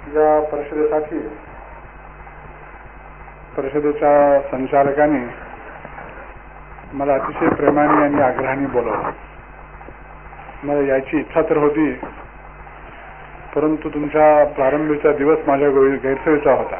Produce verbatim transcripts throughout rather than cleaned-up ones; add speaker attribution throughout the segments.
Speaker 1: या परिषदेसाठी परिषदेच्या संचालकांनी मला अतिशय प्रेमाने आणि आग्रहाने बोलवलं. मला याची इच्छा तर होती, परंतु तुमच्या प्रारंभीचा दिवस माझ्या गैरसोयीचा होता.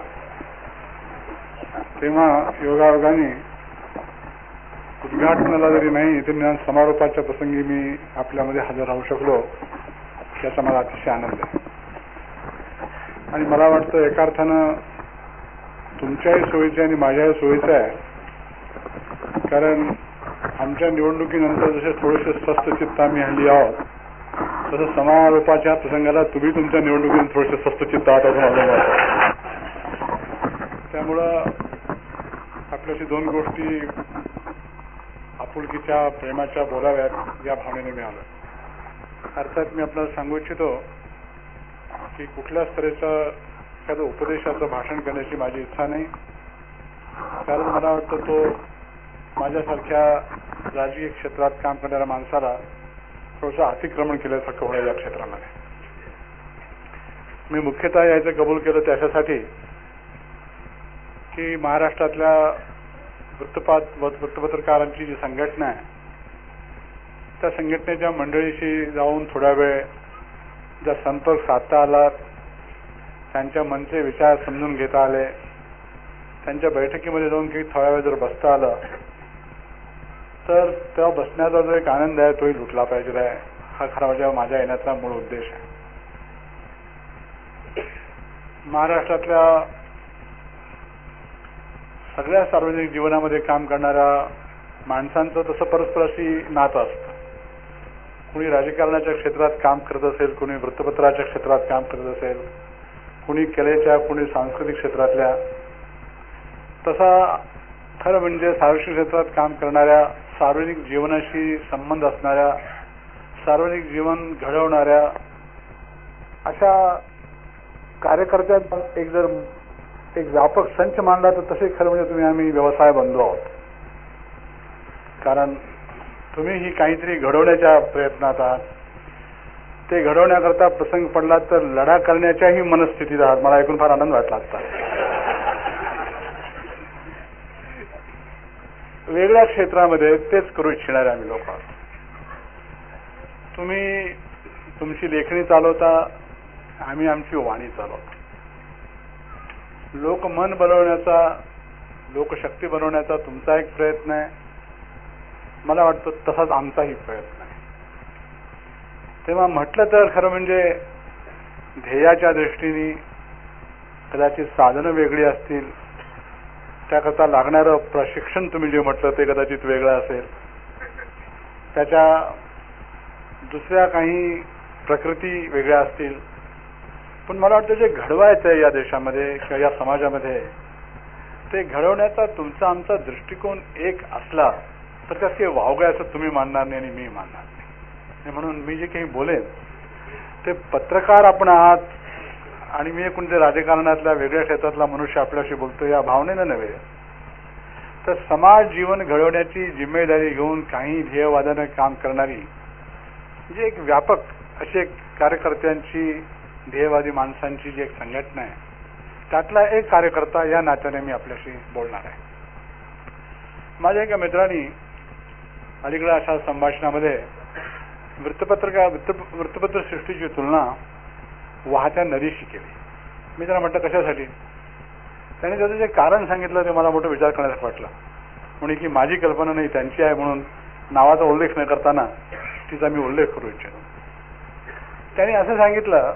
Speaker 1: तेव्हा योगायोगाने उद्घाटनाला जरी नाही तर निदान समारोपाच्या प्रसंगी मी आपल्यामध्ये हजर राहू शकलो, याचा मला अतिशय आनंद आहे. आणि मला वाटतं एका अर्थानं तुमच्याही सोयीचं आणि माझ्याही सोयीचं आहे, कारण आमच्या निवडणुकीनंतर जसे थोडेसे स्वस्थ चित्त आम्ही हल्ली आहोत, तसं समारोपाच्या प्रसंगाला तुम्ही तुमच्या निवडणुकीत थोडेसे स्वस्थ चित्त आहात असं मला वाटतं. त्यामुळं आपल्याशी दोन गोष्टी आपुलकीच्या प्रेमाच्या बोलाव्यात या भावनेने मी आलो. अर्थात मी आपल्याला सांगू इच्छितो की कुठल्याच तऱ्हेचं एखादं उपदेशाचं भाषण करण्याची माझी इच्छा नाही, कारण मला वाटतं तो माझ्यासारख्या राजकीय क्षेत्रात काम करणाऱ्या माणसाला थोडंसं अतिक्रमण केल्यासारखं होणार या क्षेत्रामध्ये. मी मुख्यतः यायचं कबूल केलं त्याच्यासाठी की महाराष्ट्रातल्या वृत्तपात वृत्तपत्रकारांची जी संघटना आहे, त्या संघटनेच्या मंडळीशी जाऊन थोडा वेळ जर संपर्क साधता आला, त्यांच्या मनचे विचार समजून घेता आले, त्यांच्या बैठकीमध्ये जाऊन काही थोडा वेळ जर बसता आलं, तर तेव्हा बसण्याचा जो एक आनंद आहे तोही लुटला पाहिजे आहे. हा खरा म्हणजे माझ्या येण्याचा मूळ उद्देश आहे. महाराष्ट्रातल्या सगळ्या सार्वजनिक जीवनामध्ये काम करणाऱ्या माणसांचं तसं परस्पराशी नातं असतं. कुणी राजकारणाच्या क्षेत्रात काम करत असेल, कुणी वृत्तपत्राच्या क्षेत्रात काम करत असेल, कुणी कलेच्या, कुणी सांस्कृतिक क्षेत्रातल्या, तसा खरं म्हणजे सार्वजनिक क्षेत्रात काम करणाऱ्या, सार्वजनिक जीवनाशी संबंध असणाऱ्या, सार्वजनिक जीवन घडवणाऱ्या अशा कार्यकर्त्यांचा एक जर एक व्यापक संच मांडला तर तसे खरं म्हणजे तुम्ही आम्ही व्यवसाय बंधू आहोत. कारण तुम्ही ही काहीतरी घडवण्याच्या प्रयत्नात आहात. ते घडवण्याकरता प्रसंग पडला तर लढा करण्याच्याही मनस्थितीत आहात. मला ऐकून फार आनंद वाटला असता. वेगळ्या क्षेत्रामध्ये तेच करू इच्छिणारे आम्ही लोक आहोत. तुम्ही तुमची लेखणी चालवता, आम्ही आमची वाणी चालवतो. लोकमन बनवण्याचा, लोकशक्ती बनवण्याचा तुमचा एक प्रयत्न आहे, मला वाटतं तसाच आमचाही प्रयत्न आहे. तेव्हा म्हटलं तर खरं म्हणजे ध्येयाच्या दृष्टीने कदाचित साधनं वेगळी असतील, त्याकरता लागणारं प्रशिक्षण तुम्ही जे म्हटलं ते कदाचित वेगळं असेल, त्याच्या दुसऱ्या काही प्रकृती वेगळ्या असतील, पण मला वाटतं जे घडवायचं आहे या देशामध्ये किंवा या समाजामध्ये, ते घडवण्याचा तुमचा आमचा दृष्टिकोन एक असला तर त्यात काही वावगं असं तुम्ही मानणार नाही आणि मी मानणार नाही. म्हणून मी जे काही बोलेन ते पत्रकार आपण आहात आणि मी कोणत्या राजकारणातल्या वेगळ्या क्षेत्रातला मनुष्य आपल्याशी बोलतो या भावनेनं नव्हे, तर समाज जीवन घडवण्याची जिम्मेदारी घेऊन काही ध्येयवादाने काम करणारी जी एक व्यापक अशी एक कार्यकर्त्यांची, ध्येयवादी माणसांची जी एक संघटना आहे, त्यातला एक कार्यकर्ता या नात्याने मी आपल्याशी बोलणार आहे. माझ्या एका मित्रांनी अलीकडे अशा संभाषणामध्ये वृत्तपत्रका वृत्त वृत्तपत्र सृष्टीची तुलना वाहत्या नदीशी केली. मी त्यांना म्हटलं कशासाठी? त्याने त्याचं जे कारण सांगितलं ते मला मोठं विचार करण्यासारखं वाटलं. म्हणून की माझी कल्पना नाही, त्यांची आहे, म्हणून नावाचा उल्लेख न करताना तिचा मी उल्लेख करू इच्छितो. त्याने असं सांगितलं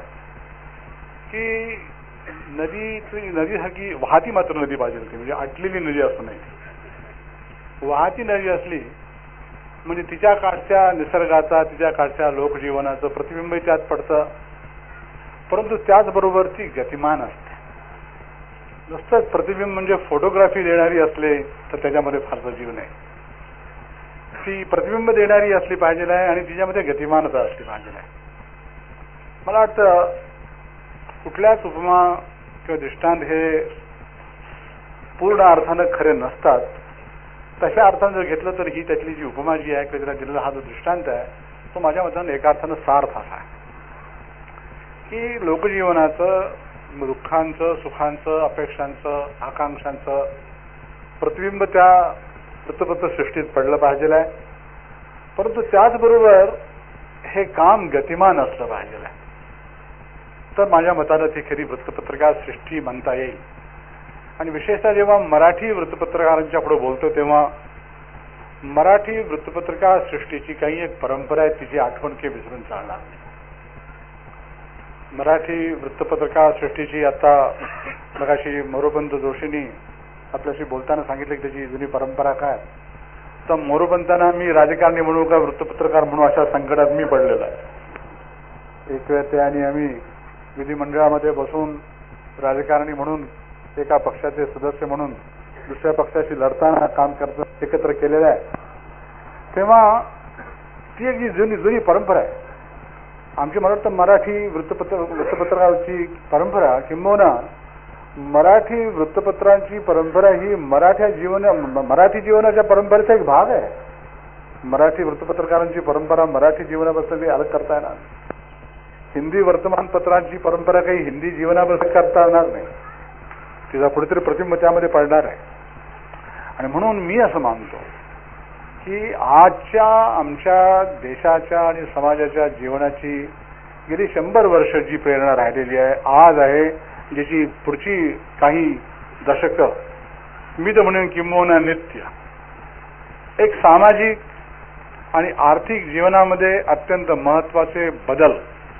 Speaker 1: की नदी नदीसारखी वाहती मात्र नदी पाहिजे होती, म्हणजे आटलेली नदी असू नये. वाहती नदी असली म्हणजे तिच्या काळच्या निसर्गाचा, तिच्या काळच्या लोकजीवनाचं प्रतिबिंब त्यात पडतं, परंतु त्याचबरोबर ती गतिमान असते. नुसतंच प्रतिबिंब म्हणजे फोटोग्राफी देणारी असले तर त्याच्यामध्ये फारसा जीव नाही. ती प्रतिबिंब देणारी असली पाहिजे आहे आणि तिच्यामध्ये गतिमानता असली पाहिजे आहे. मला वाटतं कुठल्याच उपमा किंवा दृष्टांत हे पूर्ण अर्थानं खरे नसतात. तशा अर्थानं जर घेतलं तर ही त्यातली जी उपमा जी आहे किंवा त्याला दिलेला हा जो दृष्टांत आहे तो माझ्या मतानं एका अर्थानं सार्थ असा आहे की लोकजीवनाचं दुःखांचं, सुखांचं, अपेक्षांचं, आकांक्षांचं प्रतिबिंब त्या वृत्तपत्र सृष्टीत पडलं पाहिजे आहे. परंतु त्याचबरोबर हे काम गतिमान असलं पाहिजे आहे. तर माझ्या मतानं ती खरी वृत्तपत्रकार सृष्टी म्हणता येईल. आणि विशेषतः जेव्हा मराठी वृत्तपत्रकारांच्या पुढे बोलतो तेव्हा मराठी वृत्तपत्रकार सृष्टीची काही एक परंपरा आहे, तिची आठवण काही विसरून चालणार नाही. मराठी वृत्तपत्रकार सृष्टीची आता मगाशी मोरोपंत जोशींनी आपल्याशी बोलताना सांगितलं की त्याची जुनी परंपरा काय. तर मोरोपंतांना मी राजकारणी म्हणू का वृत्तपत्रकार म्हणू अशा संकटात मी पडलेला आहे. एक वेळ ते आणि आम्ही विधिमंडळामध्ये बसून राजकारणी म्हणून एका पक्षाचे सदस्य म्हणून दुसऱ्या पक्षाशी लढताना काम करत एकत्र केलेलं आहे. तेव्हा ती एक जुनी जुनी परंपरा आहे आमची. मला वाटतं मराठी वृत्तपत्र वृत्तपत्रकाची परंपरा किंबहुना मराठी वृत्तपत्रांची परंपरा ही मराठ्या जीवन मराठी जीवनाच्या परंपरेचा एक भाग आहे. मराठी वृत्तपत्रकारांची परंपरा मराठी जीवनापासून काही अलग करता येणार. हिंदी वर्तमानपत्रांची परंपरा काही हिंदी जीवनापासून करता येणार नाही. तिचा कुठेतरी प्रतिबिंब त्यामध्ये पडणार आहे. आणि म्हणून मी असं मानतो की आजच्या आमच्या देशाच्या आणि समाजाच्या जीवनाची गेली शंभर वर्ष जी प्रेरणा राहिलेली आहे आज आहे, ज्याची पुढची काही दशक मी तर म्हणेन किंबहुना नित्य एक सामाजिक आणि आर्थिक जीवनामध्ये अत्यंत महत्वाचे बदल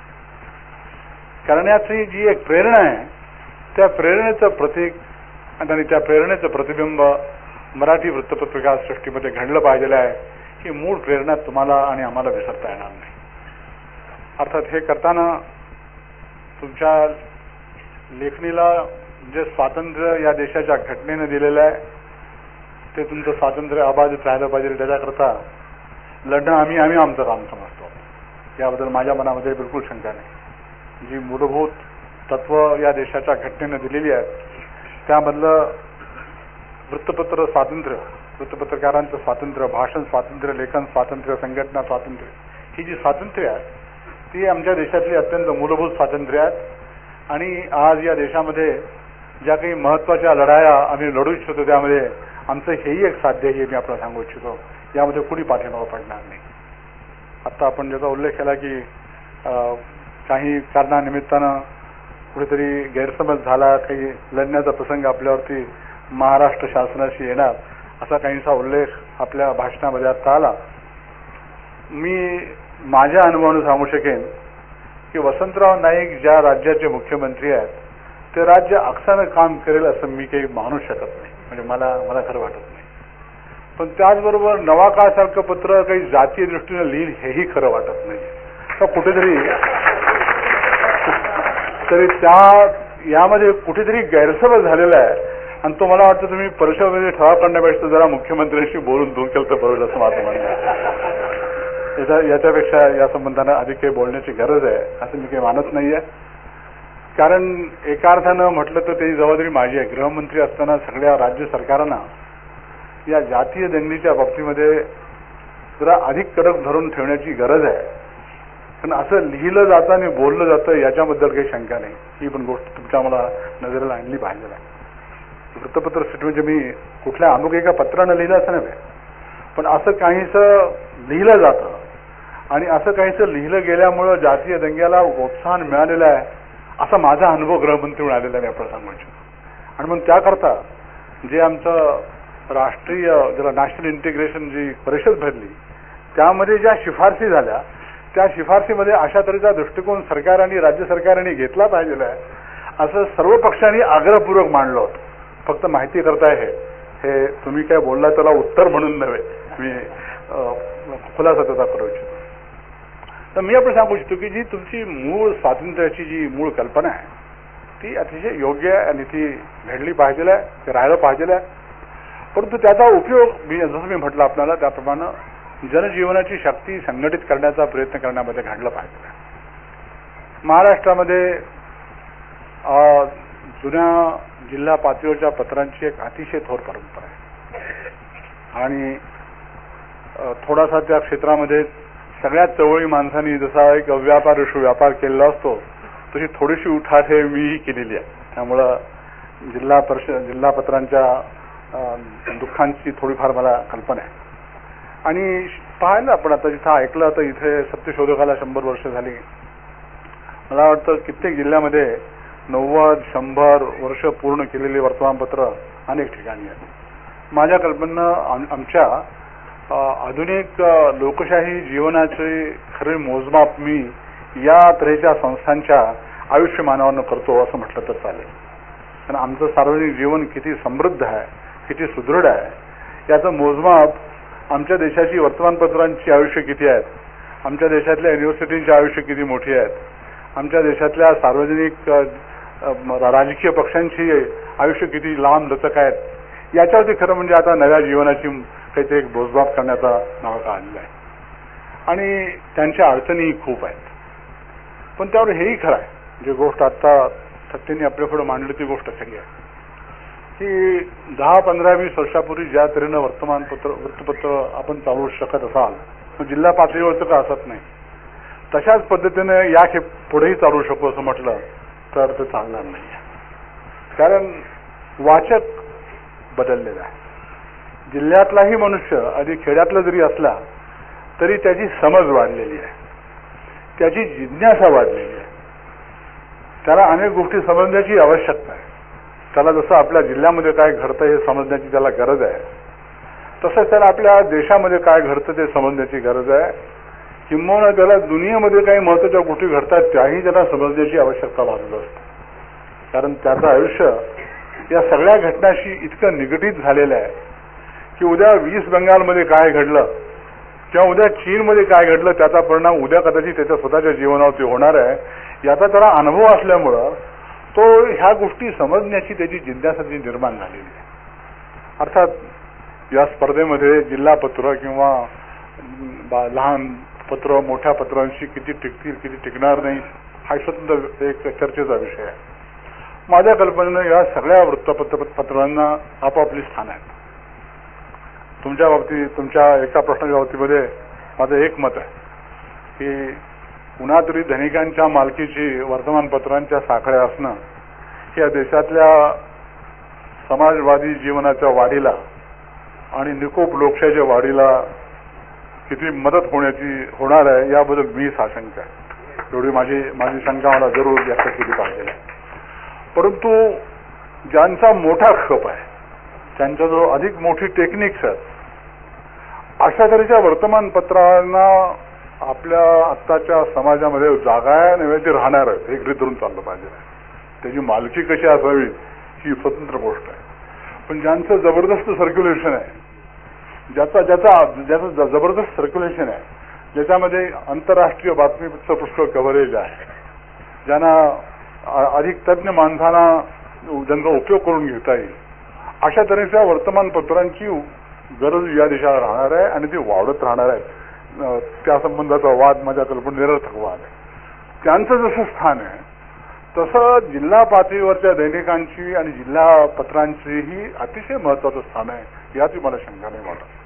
Speaker 1: करण्याची जी एक प्रेरणा आहे त्या प्रेरणेचं प्रतीक आणि त्या प्रेरणेचं प्रतिबिंब मराठी वृत्तपत्रिका सृष्टीमध्ये घडलं पाहिजे आहे. ही मूळ प्रेरणा तुम्हाला आणि आम्हाला विसरता येणार नाही. अर्थात हे करताना तुमच्या लेखणीला जे स्वातंत्र्य या देशाच्या घटनेनं दिलेलं आहे ते तुमचं स्वातंत्र्य अबाधित राहिलं पाहिजे. त्याच्याकरता लढणं आम्ही आम्ही आमचं काम समजतो. याबद्दल माझ्या मनामध्ये बिलकुल शंका नाही. जी मूलभूत तत्व या देशाच्या घटनेनं दिलेली आहेत त्यामधलं वृत्तपत्र स्वातंत्र्य, वृत्तपत्रकारांचं स्वातंत्र्य, भाषण स्वातंत्र्य, लेखन स्वातंत्र्य, संघटना स्वातंत्र्य, ही जी स्वातंत्र्य आहेत ती आमच्या देशातली अत्यंत मूलभूत स्वातंत्र्य आहेत. आणि आज या देशामध्ये ज्या काही महत्वाच्या लढाया आम्ही लढू इच्छितो त्यामध्ये आमचं हेही एक साध्य हे मी आपल्याला सांगू इच्छितो. यामध्ये कुणी पाठीमागं पडणार नाही. आत्ता आपण ज्याचा उल्लेख केला की काही कारणानिमित्तानं कुठेतरी गैरसमज झाला, काही लढण्याचा प्रसंग आपल्यावरती महाराष्ट्र शासनाशी येणार असा काहीसा उल्लेख आपल्या भाषणामध्ये आता आला. मी माझ्या अनुभवानं सांगू शकेन की वसंतराव नाईक ज्या राज्याचे मुख्यमंत्री आहेत ते राज्य अक्षानं काम करेल असं मी काही मानू शकत नाही. म्हणजे मला मला खरं वाटत नाही. पण त्याचबरोबर नवाकाळसारखं पत्र काही जातीय दृष्टीनं लिहिल हेही खरं वाटत नाही. तर कुठेतरी तरी त्या यामध्ये कुठेतरी गैरसमज झालेला आहे. आणि तो मला वाटतं तुम्ही परिषदेमध्ये ठराव करण्यापेक्षा जरा मुख्यमंत्र्यांशी बोलून दूर केलं तर बरोबर असं माझं म्हणणं आहे. याच्यापेक्षा या संबंधानं अधिक काही बोलण्याची गरज आहे असं मी काही मानत नाहीये. कारण एका अर्थानं म्हटलं तर त्याची जबाबदारी माझी आहे. गृहमंत्री असताना सगळ्या राज्य सरकारांना या जातीय दंगलीच्या बाबतीमध्ये जरा अधिक कडक धरून ठेवण्याची गरज आहे. पण असं लिहिलं जातं आणि बोललं जातं याच्याबद्दल काही शंका नाही. ही पण गोष्ट तुमच्या मला नजरेला आणली पाहिजे आहे. वृत्तपत्र सृष्टी म्हणजे मी कुठल्या अमुक एका पत्रानं लिहिलं असं नव्हे, पण असं काहीसं लिहिलं जातं आणि असं काहीसं लिहिलं गेल्यामुळं जातीय दंग्याला प्रोत्साहन मिळालेलं आहे असा माझा अनुभव गृहमंत्री म्हणून आलेला आहे. मी आपल्याला सांगू इच्छितो. आणि म्हणून त्याकरता जे आमचं राष्ट्रीय ज्याला नॅशनल इंटिग्रेशन जी परिषद भरली त्यामध्ये ज्या शिफारसी झाल्या त्या शिफारसीमध्ये अशा तऱ्हेचा दृष्टिकोन सरकार आणि राज्य सरकारांनी घेतला पाहिजे आहे असं सर्व पक्षांनी आग्रहपूर्वक मांडलं होतं. फक्त माहिती करताय हे हे तुम्ही काय बोलला त्याला उत्तर म्हणून नव्हे, मी खुलासा त्याचा करू इच्छितो. तर मी आपण सांगू इच्छितो की जी तुमची मूळ स्वातंत्र्याची जी मूळ कल्पना आहे ती अतिशय योग्य आहे आणि ती घडली पाहिजे आहे, ते राहिलं पाहिजे आहे. परंतु त्याचा उपयोग मी जसं मी म्हटलं आपल्याला त्याप्रमाणे जनजीवनाची शक्ती संघटित करण्याचा प्रयत्न करण्यामध्ये घडलं पाहिजे. महाराष्ट्रामध्ये जुन्या जिल्हा पातळीवरच्या पत्रांची एक अतिशय थोर परंपरा आहे. आणि थोडासा त्या क्षेत्रामध्ये सगळ्याच चवळी माणसांनी जसा एक व्यापार विश्व व्यापार केलेला असतो तशी थोडीशी उठाठ हे मीही केलेली आहे. त्यामुळं जिल्हा परिषद जिल्हा पत्रांच्या दुःखांची थोडीफार मला कल्पना आहे. आणि पाहिलं आपण आता जिथं ऐकलं तर इथे सत्यशोधकाला शंभर वर्ष झाली. मला वाटतं कित्येक जिल्ह्यामध्ये नव्वद शंभर वर्ष पूर्ण केलेली वर्तमानपत्र अनेक ठिकाणी आहेत. माझ्या कल्पनेनं आमच्या आधुनिक लोकशाही जीवनाचे खरे मोजमाप मी या तऱ्हेच्या संस्थांच्या आयुष्यमानावरनं करतो असं म्हटलं तर चालेल. कारण आमचं सार्वजनिक जीवन किती समृद्ध आहे, किती सुदृढ आहे याचं मोजमाप आमच्या देशाची वर्तमानपत्रांची आयुष्य किती आहेत, आमच्या देशातल्या युनिव्हर्सिटींची आयुष्य किती मोठी आहेत, आमच्या देशातल्या सार्वजनिक राजकीय पक्षांची आयुष्य किती लांब लचक आहेत याच्यावरती खरं म्हणजे आता नव्या जीवनाची काहीतरी एक मोजमाप करण्याचा नावाका आलेला आहे. आणि त्यांच्या अडचणीही खूप आहेत. पण त्यावर हेही खरं आहे, जी गोष्ट आता सत्तेने आपल्यापुढे मांडली ती गोष्ट खरी आहे की दहा पंधरा वीस वर्षापूर्वी ज्या तऱ्हेनं वर्तमानपत्र वृत्तपत्र आपण चालवू शकत असाल मग जिल्हा पातळीवरचं का असत नाही तशाच पद्धतीने या खे पुढेही चालवू शकू असं म्हटलं तर ते चालणार नाही. कारण वाचक बदललेला आहे. जिल्ह्यातलाही मनुष्य आधी खेड्यातला जरी असला तरी त्याची समज वाढलेली आहे, त्याची जिज्ञासा वाढलेली आहे. त्याला अनेक गोष्टी समजण्याची आवश्यकता आहे. त्याला जसं आपल्या जिल्ह्यामध्ये काय घडतं हे समजण्याची त्याला गरज आहे तसंच त्याला आपल्या देशामध्ये काय घडतं ते समजण्याची गरज आहे. किंबहुना त्याला दुनियेमध्ये काही महत्त्वाच्या गोष्टी घडतात त्याही त्याला समजण्याची आवश्यकता भासत असते. कारण त्याचं आयुष्य या सगळ्या घटनाशी इतकं निगडीत झालेलं आहे की उद्या ईस्ट बंगालमध्ये काय घडलं किंवा उद्या चीनमध्ये काय घडलं त्याचा परिणाम उद्या कदाचित त्याच्या स्वतःच्या जीवनावरती होणार आहे याचा त्याला अनुभव असल्यामुळं तो ह्या गोष्टी समजण्याची त्याची जिज्ञासा निर्माण झालेली आहे. अर्थात या स्पर्धेमध्ये जिल्हा पत्र किंवा लहान पत्र मोठ्या पत्रांशी किती टिकतील किती टिकणार नाही हा स्वतंत्र एक चर्चेचा विषय आहे. माझ्या कल्पनेनं या सगळ्या वृत्तपत्र पत्रांना आपापली स्थान आहेत. तुमच्या बाबतीत तुमच्या एका प्रश्नाच्या बाबतीमध्ये माझं एक मत आहे की पुन्हा तरी धनिकांच्या मालकीची वर्तमानपत्रांच्या साखळ्या असणं या देशातल्या समाजवादी जीवनाच्या वाढीला आणि निकोप लोकशाहीच्या वाढीला किती मदत होण्याची होणार आहे याबद्दल मी साशंक आहे. एवढी माझी माझी शंका मला जरूर व्यक्त केली पाहिजे. परंतु ज्यांचा मोठा खप आहे त्यांच्या जो अधिक मोठी टेक्निक्स आहेत अशा तऱ्हेच्या वर्तमानपत्रांना आपल्या आत्ताच्या समाजामध्ये जागा नव्हे ते राहणार आहेत एक धरून चाललं पाहिजे. त्याची मालकी कशी असावी ही स्वतंत्र गोष्ट आहे. पण ज्यांचं जबरदस्त सर्क्युलेशन आहे ज्याचा ज्याचा ज्याचं जबरदस्त सर्क्युलेशन आहे ज्याच्यामध्ये आंतरराष्ट्रीय बातमीचं पुष्कळ कव्हरेज आहे ज्यांना अधिक तज्ज्ञ माणसांना ज्यांचा उपयोग करून घेता येईल अशा तऱ्हेच्या वर्तमानपत्रांची गरज या देशाला राहणार आहे आणि ती वाढत राहणार आहे. त्या संबंधाचा वाद माझ्या कल्पनेत निरर्थक वाद आहे. त्यांचं जसं स्थान आहे तसं जिल्हा पातळीवरच्या दैनिकांची आणि जिल्हा पत्रांचीही अतिशय महत्वाचं स्थान आहे याची मला शंका नाही वाटत.